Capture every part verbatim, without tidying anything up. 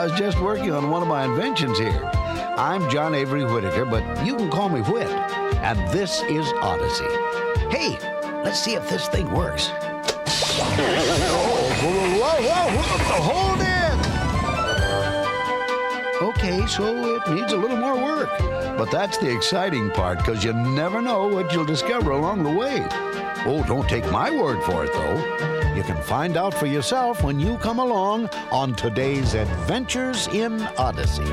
was just working on one of my inventions here. I'm John Avery Whittaker, but you can call me Whit. And this is Odyssey. Hey, let's see if this thing works. Oh, whoa, whoa, whoa, hold it! Okay, so it needs a little more work. But that's the exciting part, because you never know what you'll discover along the way. Oh, don't take my word for it, though. You can find out for yourself when you come along on today's Adventures in Odyssey.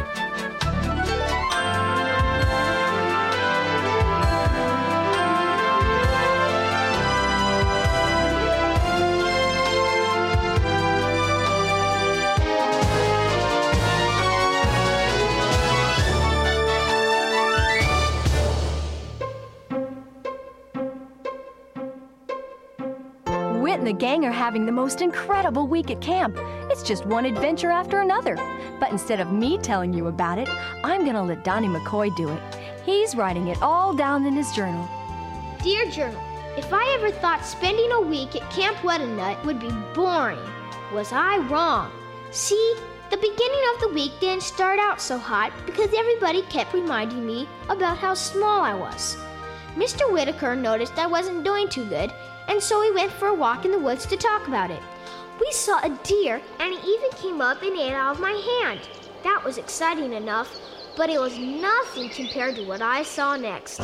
Whit and the gang are having the most incredible week at camp. It's just one adventure after another. But instead of me telling you about it, I'm gonna let Donnie McCoy do it. He's writing it all down in his journal. Dear Journal, if I ever thought spending a week at Camp Wet'n'Nut would be boring, was I wrong? See, the beginning of the week didn't start out so hot because everybody kept reminding me about how small I was. Mister Whittaker noticed I wasn't doing too good, and so we went for a walk in the woods to talk about it. We saw a deer, and he even came up and ate out of my hand. That was exciting enough, but it was nothing compared to what I saw next.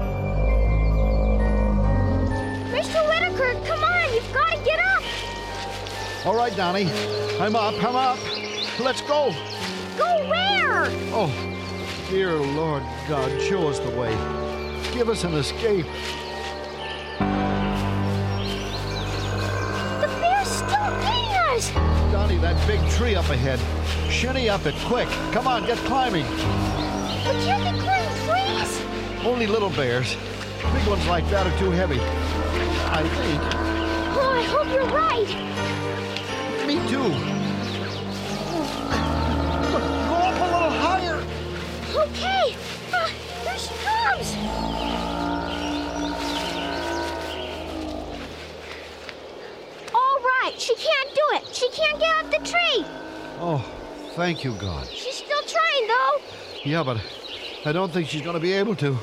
Mister Whittaker, come on, you've got to get up! All right, Donnie. I'm up, I'm up. Let's go. Go where? Oh, dear Lord God, show us the way. Give us an escape. Donnie, that big tree up ahead. Shinny up it, quick. Come on, get climbing. But you can climb trees. Only little bears. Big ones like that are too heavy. I think. Oh, I hope you're right. Me too. Go up a little higher. Okay. Uh, here she comes. She can't do it. She can't get up the tree. Oh, thank you, God. She's still trying, though. Yeah, but I don't think she's going to be able to.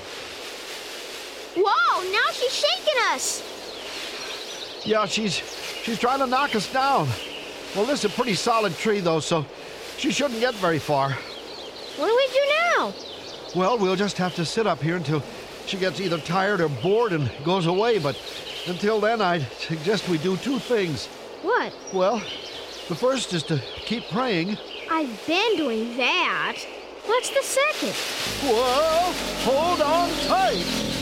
Whoa, now she's shaking us. Yeah, she's she's trying to knock us down. Well, this is a pretty solid tree, though, so she shouldn't get very far. What do we do now? Well, we'll just have to sit up here until she gets either tired or bored and goes away. But until then, I'd suggest we do two things. What? Well, the first is to keep praying. I've been doing that. What's the second? Whoa! Hold on tight!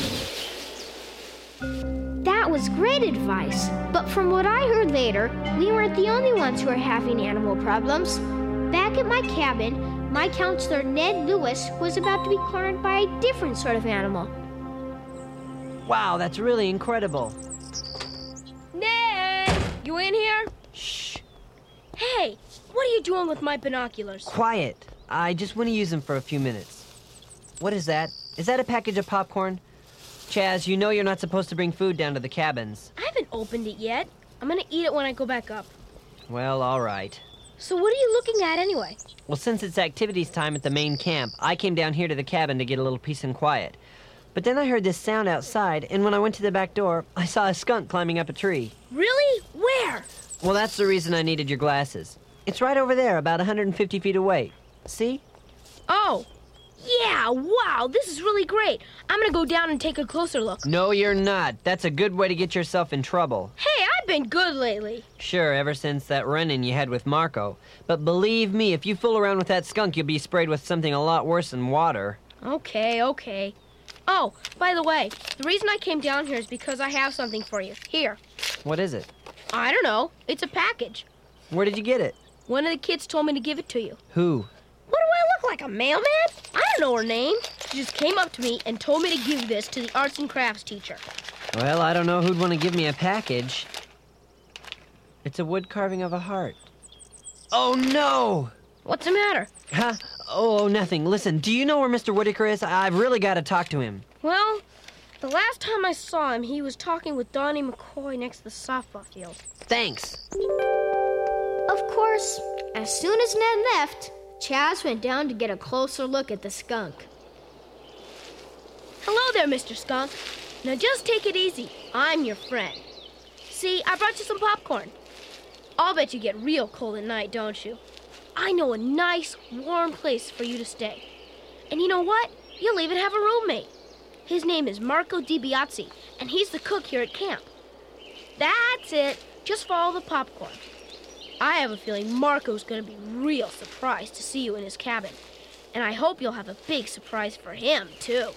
That was great advice. But from what I heard later, we weren't the only ones who were having animal problems. Back at my cabin, my counselor Ned Lewis was about to be cornered by a different sort of animal. Wow, that's really incredible. Ned! You in here? Shh. Hey, what are you doing with my binoculars? Quiet. I just want to use them for a few minutes. What is that? Is that a package of popcorn? Chaz, you know you're not supposed to bring food down to the cabins. I haven't opened it yet. I'm gonna eat it when I go back up. Well, all right. So what are you looking at anyway? Well, since it's activities time at the main camp, I came down here to the cabin to get a little peace and quiet. But then I heard this sound outside, and when I went to the back door, I saw a skunk climbing up a tree. Really? Where? Well, that's the reason I needed your glasses. It's right over there, about one hundred fifty feet away. See? Oh. Yeah, wow, this is really great. I'm gonna go down and take a closer look. No, you're not. That's a good way to get yourself in trouble. Hey, I've been good lately. Sure, ever since that run-in you had with Marco. But believe me, if you fool around with that skunk, you'll be sprayed with something a lot worse than water. Okay, okay. Oh, by the way, the reason I came down here is because I have something for you. Here. What is it? I don't know. It's a package. Where did you get it? One of the kids told me to give it to you. Who? What do I look like, a mailman? I don't know her name. She just came up to me and told me to give this to the arts and crafts teacher. Well, I don't know who'd want to give me a package. It's a wood carving of a heart. Oh, no! What's the matter? Huh? Oh, nothing. Listen, do you know where Mister Whittaker is? I've really got to talk to him. Well, the last time I saw him, he was talking with Donnie McCoy next to the softball field. Thanks. Of course, as soon as Ned left, Chaz went down to get a closer look at the skunk. Hello there, Mister Skunk. Now just take it easy. I'm your friend. See, I brought you some popcorn. I'll bet you get real cold at night, don't you? I know a nice, warm place for you to stay. And you know what? You'll even have a roommate. His name is Marco DiBiase, and he's the cook here at camp. That's it. Just follow the popcorn. I have a feeling Marco's going to be real surprised to see you in his cabin. And I hope you'll have a big surprise for him, too.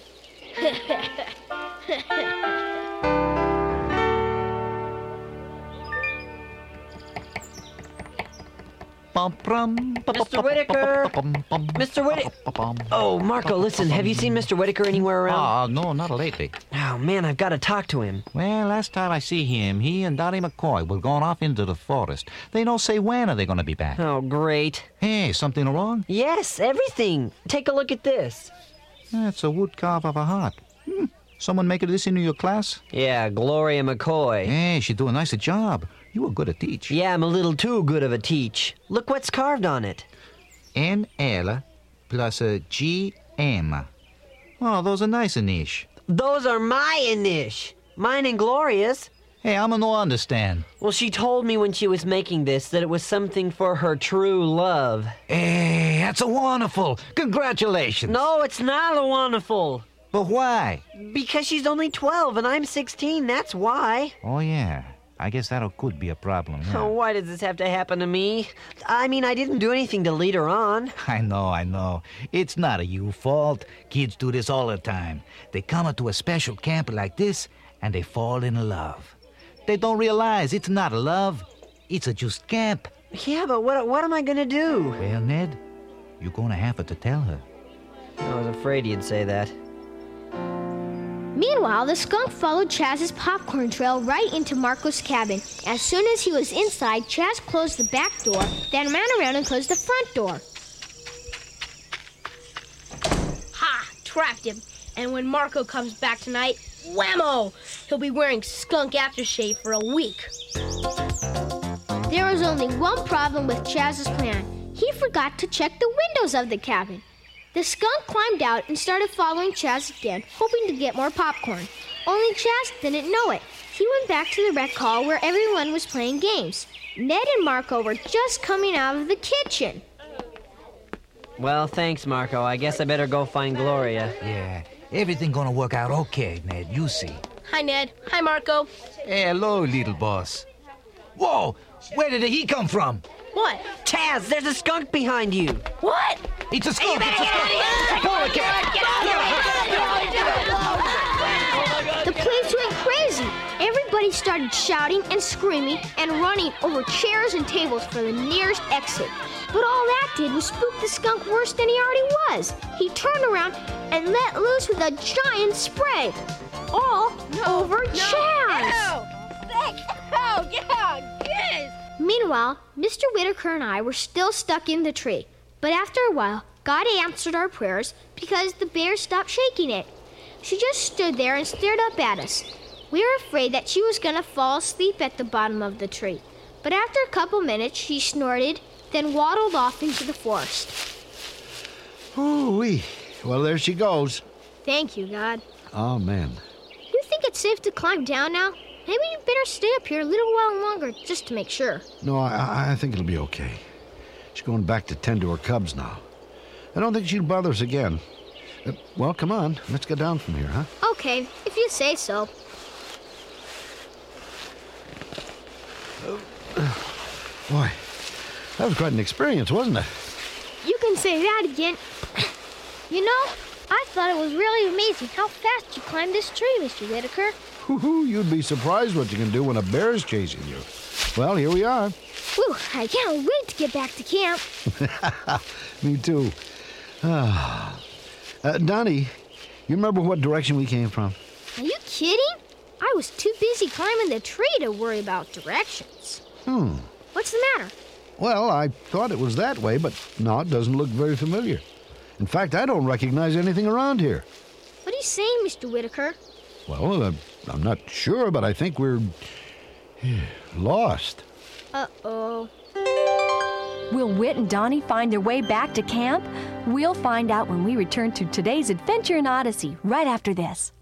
Mister Whitaker! Mister Whitaker! Oh, Marco, listen, have you seen Mister Whitaker anywhere around? Ah, no, not lately. Oh, man, I've got to talk to him. Well, last time I see him, he and Donnie McCoy were going off into the forest. They don't say when are they going to be back. Oh, great. Hey, something wrong? Yes, everything. Take a look at this. That's a wood carve of a heart. Hmm. Someone making this into your class? Yeah, Gloria McCoy. Hey, she do a nicer job. You were good at teach. Yeah, I'm a little too good of a teach. Look what's carved on it. N L plus a G M. Oh, those are nice niche. Those are my inish. Mine and Gloria's. Hey, I'm no understand. Well, she told me when she was making this that it was something for her true love. Hey, that's a wonderful. Congratulations. No, it's not a wonderful. But why? Because she's only twelve and I'm sixteen, that's why. Oh, yeah. I guess that could be a problem. Yeah. Oh, why does this have to happen to me? I mean, I didn't do anything to lead her on. I know, I know. It's not a you fault. Kids do this all the time. They come to a special camp like this, and they fall in love. They don't realize it's not love. It's a just camp. Yeah, but what what am I going to do? Well, Ned, you're going to have to tell her. I was afraid you'd say that. Meanwhile, the skunk followed Chaz's popcorn trail right into Marco's cabin. As soon as he was inside, Chaz closed the back door, then ran around and closed the front door. Ha! Trapped him. And when Marco comes back tonight, whammo! He'll be wearing skunk aftershave for a week. There was only one problem with Chaz's plan. He forgot to check the windows of the cabin. The skunk climbed out and started following Chaz again, hoping to get more popcorn. Only Chaz didn't know it. He went back to the rec hall where everyone was playing games. Ned and Marco were just coming out of the kitchen. Well, thanks, Marco. I guess I better go find Gloria. Yeah, everything gonna work out okay, Ned. You see. Hi, Ned. Hi, Marco. Hey, hello, little boss. Whoa! Where did he come from? What? Chaz, there's a skunk behind you. What? It's a skunk! It's a skunk! Pull it, cat! The place went crazy. Everybody started shouting and screaming and running over chairs and tables for the nearest exit. But all that did was spook the skunk worse than he already was. He turned around and let loose with a giant spray. All No, over no, Chaz. Ew! Sick! Oh, yeah! Yes! Meanwhile, Mister Whitaker and I were still stuck in the tree. But after a while, God answered our prayers because the bear stopped shaking it. She just stood there and stared up at us. We were afraid that she was going to fall asleep at the bottom of the tree. But after a couple minutes, she snorted, then waddled off into the forest. Ooh-wee. Well, there she goes. Thank you, God. Amen. You think it's safe to climb down now? Maybe you better stay up here a little while longer just to make sure. No, I, I think it'll be okay. She's going back to tend to her cubs now. I don't think she'll bother us again. Uh, well, come on. Let's get down from here, huh? Okay, if you say so. Boy, that was quite an experience, wasn't it? You can say that again. You know, I thought it was really amazing how fast you climbed this tree, Mister Whitaker. Woo-hoo, you'd be surprised what you can do when a bear is chasing you. Well, here we are. Whew, I can't wait to get back to camp. Me too. Ah. Uh, Donnie, you remember what direction we came from? Are you kidding? I was too busy climbing the tree to worry about directions. Hmm. What's the matter? Well, I thought it was that way, but no, it doesn't look very familiar. In fact, I don't recognize anything around here. What are you saying, Mister Whitaker? Well, uh, I'm not sure, but I think we're lost. Uh-oh. Will Whit and Donnie find their way back to camp? We'll find out when we return to today's adventure in Odyssey right after this.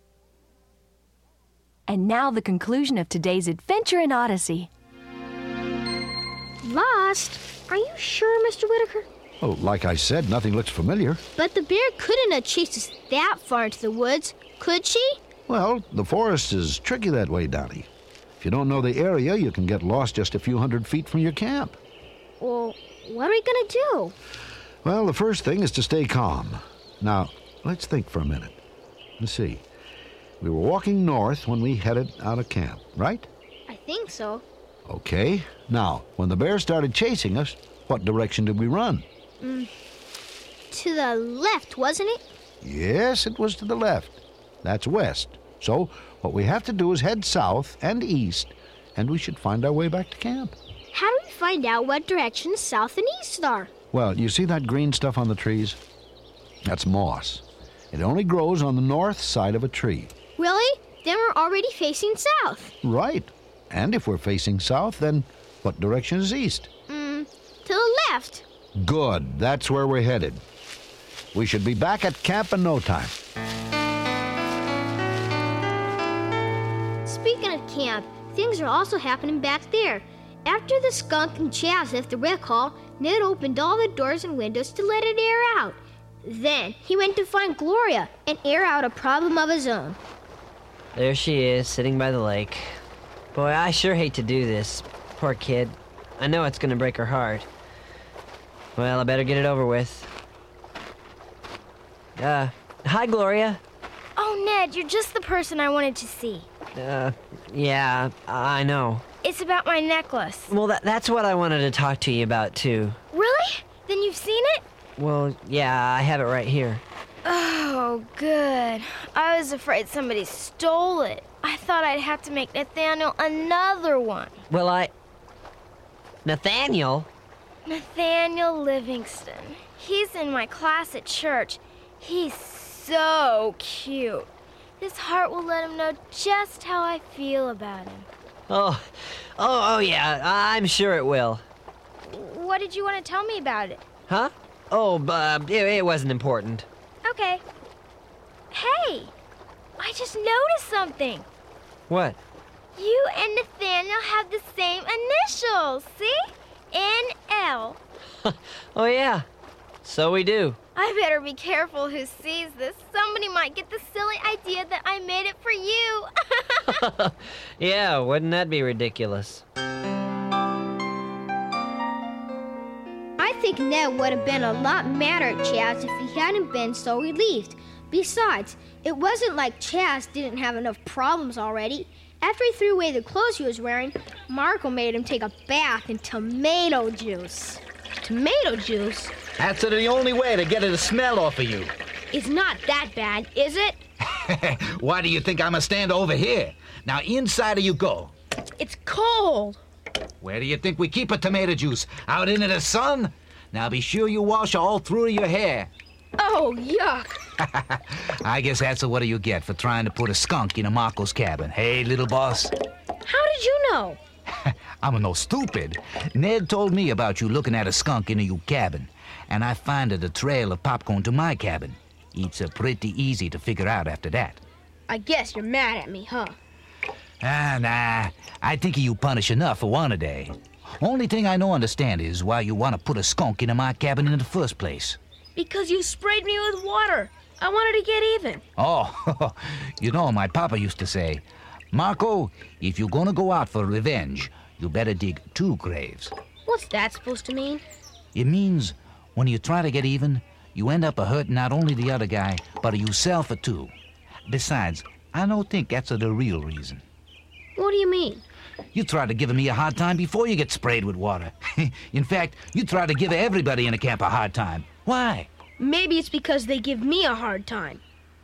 And now the conclusion of today's adventure in Odyssey. Lost? Are you sure, Mister Whitaker? Well, like I said, nothing looks familiar. But the bear couldn't have chased us that far into the woods, could she? Well, the forest is tricky that way, Donnie. If you don't know the area, you can get lost just a few hundred feet from your camp. Well, what are we gonna do? Well, the first thing is to stay calm. Now, let's think for a minute. Let's see. We were walking north when we headed out of camp, right? I think so. Okay. Now, when the bear started chasing us, what direction did we run? Mm, to the left, wasn't it? Yes, it was to the left. That's west. So, what we have to do is head south and east, and we should find our way back to camp. How do we find out what direction south and east are? Well, you see that green stuff on the trees? That's moss. It only grows on the north side of a tree. Really? Then we're already facing south. Right. And if we're facing south, then what direction is east? Mm, to the left. Good. That's where we're headed. We should be back at camp in no time. Speaking of camp, things are also happening back there. After the skunk and Chaz left the rec hall, Ned opened all the doors and windows to let it air out. Then he went to find Gloria and air out a problem of his own. There she is, sitting by the lake. Boy, I sure hate to do this. Poor kid. I know it's gonna break her heart. Well, I better get it over with. Uh, hi, Gloria. Oh, Ned, you're just the person I wanted to see. Uh, yeah, I know. It's about my necklace. Well, that, that's what I wanted to talk to you about, too. Really? Then you've seen it? Well, yeah, I have it right here. Oh, good. I was afraid somebody stole it. I thought I'd have to make Nathaniel another one. Well, I... Nathaniel? Nathaniel Livingston. He's in my class at church. He's so cute. This heart will let him know just how I feel about him. Oh, oh, oh, yeah, I'm sure it will. What did you want to tell me about it? Huh? Oh, uh, it, it wasn't important. Okay. Hey, I just noticed something. What? You and Nathaniel have the same initials, see? N L. Oh, yeah. So we do. I better be careful who sees this. Somebody might get the silly idea that I made it for you. Yeah, wouldn't that be ridiculous? I think Ned would have been a lot madder at Chaz if he hadn't been so relieved. Besides, it wasn't like Chaz didn't have enough problems already. After he threw away the clothes he was wearing, Marco made him take a bath in tomato juice. Tomato juice? That's the only way to get it to smell off of you. It's not that bad, is it? Why do you think I'm a stand over here? Now inside of you go. It's cold. Where do you think we keep a tomato juice? Out into the sun? Now be sure you wash all through your hair. Oh, yuck. I guess that's what you get for trying to put a skunk in a Marco's cabin. Hey, little boss. How did you know? I'm no stupid. Ned told me about you looking at a skunk in your cabin, and I finded a trail of popcorn to my cabin. It's uh, pretty easy to figure out after that. I guess you're mad at me, huh? Ah, nah. I think you punish enough for one a day. Only thing I no understand is why you want to put a skunk in my cabin in the first place. Because you sprayed me with water. I wanted to get even. Oh, you know, my papa used to say, Marco, if you're gonna go out for revenge, you better dig two graves. What's that supposed to mean? It means when you try to get even, you end up a hurting not only the other guy, but yourself too. Besides, I don't think that's the real reason. What do you mean? You try to give me a hard time before you get sprayed with water. In fact, you try to give everybody in the camp a hard time. Why? Maybe it's because they give me a hard time.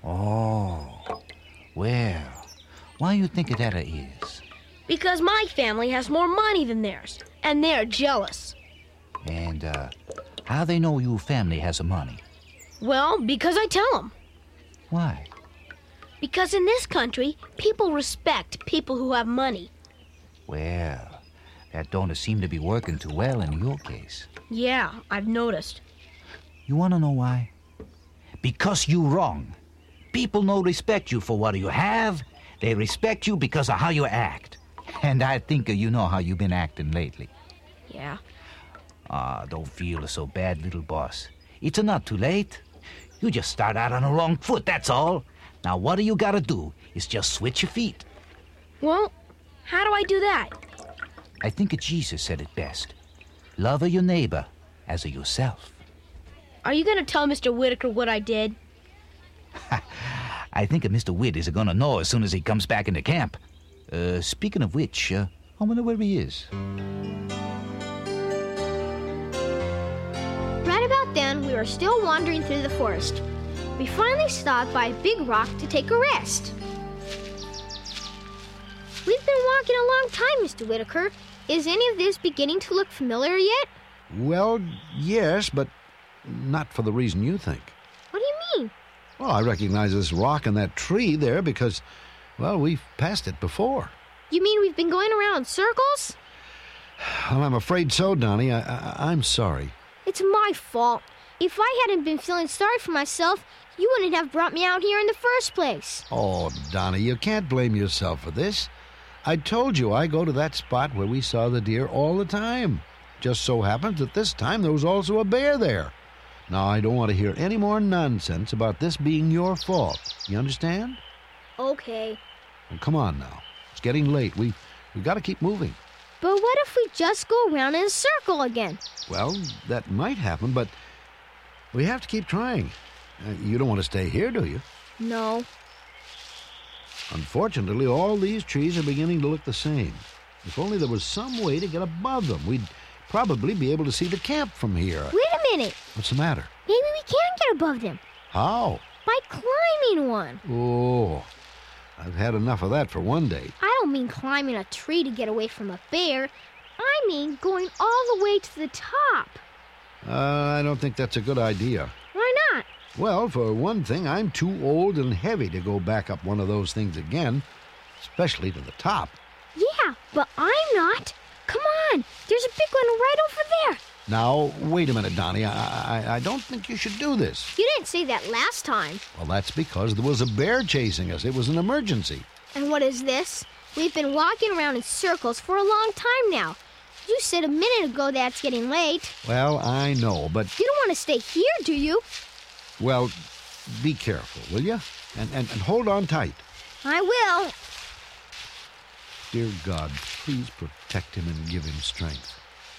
Oh, well, why you think that is? Because my family has more money than theirs, and they're jealous. And, uh, how they know your family has the money? Well, because I tell them. Why? Because in this country, people respect people who have money. Well, that don't seem to be working too well in your case. Yeah, I've noticed. You want to know why? Because you wrong. People no respect you for what you have. They respect you because of how you act. And I think you know how you've been acting lately. Yeah. Ah, don't feel so bad, little boss. It's not too late. You just start out on the wrong foot, that's all. Now what do you gotta do is just switch your feet. Well, how do I do that? I think Jesus said it best. Love your neighbor as of yourself. Are you gonna tell Mister Whitaker what I did? I think Mister Witt is gonna know as soon as he comes back into camp. Uh, speaking of which, uh, I wonder where he is. Right about then, we were still wandering through the forest. We finally stopped by a big rock to take a rest. We've been walking a long time, Mister Whitaker. Is any of this beginning to look familiar yet? Well, yes, but not for the reason you think. What do you mean? Well, I recognize this rock and that tree there because, well, we've passed it before. You mean we've been going around in circles? Well, I'm afraid so, Donnie. I, I, I'm sorry. It's my fault. If I hadn't been feeling sorry for myself, you wouldn't have brought me out here in the first place. Oh, Donnie, you can't blame yourself for this. I told you I go to that spot where we saw the deer all the time. Just so happens that this time there was also a bear there. Now, I don't want to hear any more nonsense about this being your fault. You understand? Okay. Well, come on now. It's getting late. We, we've got to keep moving. But what if we just go around in a circle again? Well, that might happen, but we have to keep trying. Uh, you don't want to stay here, do you? No. Unfortunately, all these trees are beginning to look the same. If only there was some way to get above them, we'd probably be able to see the camp from here. Wait a minute. What's the matter? Maybe we can get above them. How? By climbing one. Oh, I've had enough of that for one day. I don't mean climbing a tree to get away from a bear. I mean going all the way to the top. Uh, I don't think that's a good idea. Why not? Well, for one thing, I'm too old and heavy to go back up one of those things again, especially to the top. Yeah, but I'm not. Come on, there's a big one right over there. Now, wait a minute, Donnie. I, I, I don't think you should do this. You didn't say that last time. Well, that's because there was a bear chasing us. It was an emergency. And what is this? We've been walking around in circles for a long time now. You said a minute ago that it's getting late. Well, I know, but... You don't want to stay here, do you? Well, be careful, will you? And, and, and hold on tight. I will. Dear God, please protect him and give him strength.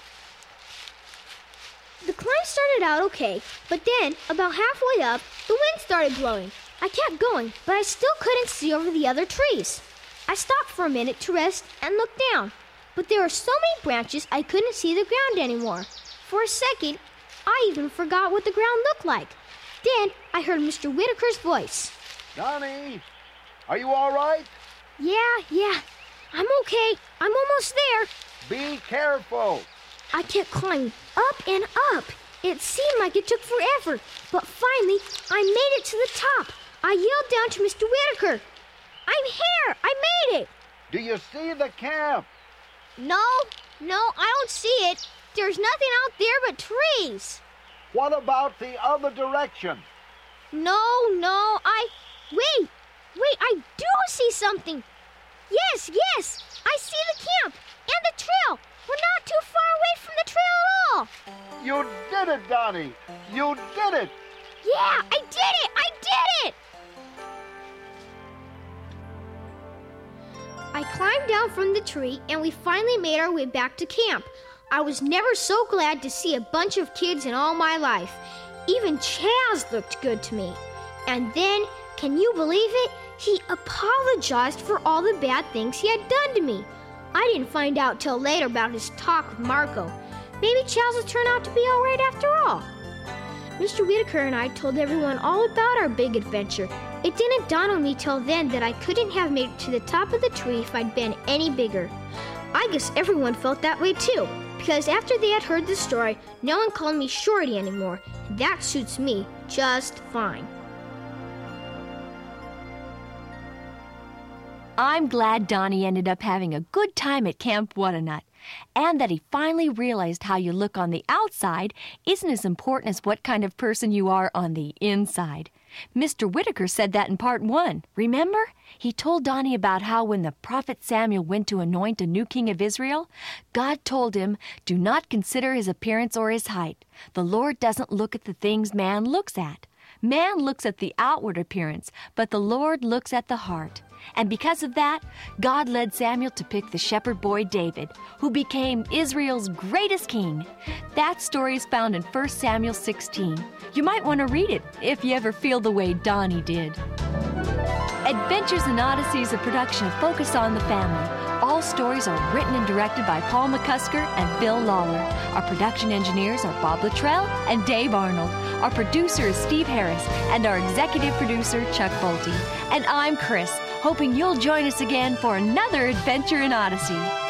The climb started out okay, but then, about halfway up, the wind started blowing. I kept going, but I still couldn't see over the other trees. I stopped for a minute to rest and look down, but there were so many branches I couldn't see the ground anymore. For a second, I even forgot what the ground looked like. Then I heard Mister Whitaker's voice. Donnie, are you all right? Yeah, yeah, I'm okay. I'm almost there. Be careful. I kept climbing up and up. It seemed like it took forever, but finally I made it to the top. I yelled down to Mister Whitaker. I'm here! I made it! Do you see the camp? No, no, I don't see it. There's nothing out there but trees. What about the other direction? No, no, I... Wait, wait, I do see something. Yes, yes, I see the camp and the trail. We're not too far away from the trail at all. You did it, Donnie. You did it. Yeah, I did it! I did it! I climbed down from the tree and we finally made our way back to camp. I was never so glad to see a bunch of kids in all my life. Even Chaz looked good to me. And then, can you believe it? He apologized for all the bad things he had done to me. I didn't find out till later about his talk with Marco. Maybe Chaz will turn out to be all right after all. Mister Whitaker and I told everyone all about our big adventure. It didn't dawn on me till then that I couldn't have made it to the top of the tree if I'd been any bigger. I guess everyone felt that way too, because after they had heard the story, no one called me Shorty anymore. And that suits me just fine. I'm glad Donnie ended up having a good time at Camp Whatnot, and that he finally realized how you look on the outside isn't as important as what kind of person you are on the inside. Mister Whitaker said that in part one. Remember? He told Donnie about how when the prophet Samuel went to anoint a new king of Israel, God told him, "Do not consider his appearance or his height. The Lord doesn't look at the things man looks at. Man looks at the outward appearance, but the Lord looks at the heart." And because of that, God led Samuel to pick the shepherd boy David, who became Israel's greatest king. That story is found in First Samuel sixteen. You might want to read it if you ever feel the way Donnie did. Adventures in Odyssey is a production of Focus on the Family. All stories are written and directed by Paul McCusker and Bill Lawler. Our production engineers are Bob Luttrell and Dave Arnold. Our producer is Steve Harris, and our executive producer, Chuck Bolte. And I'm Chris, hoping you'll join us again for another adventure in Odyssey.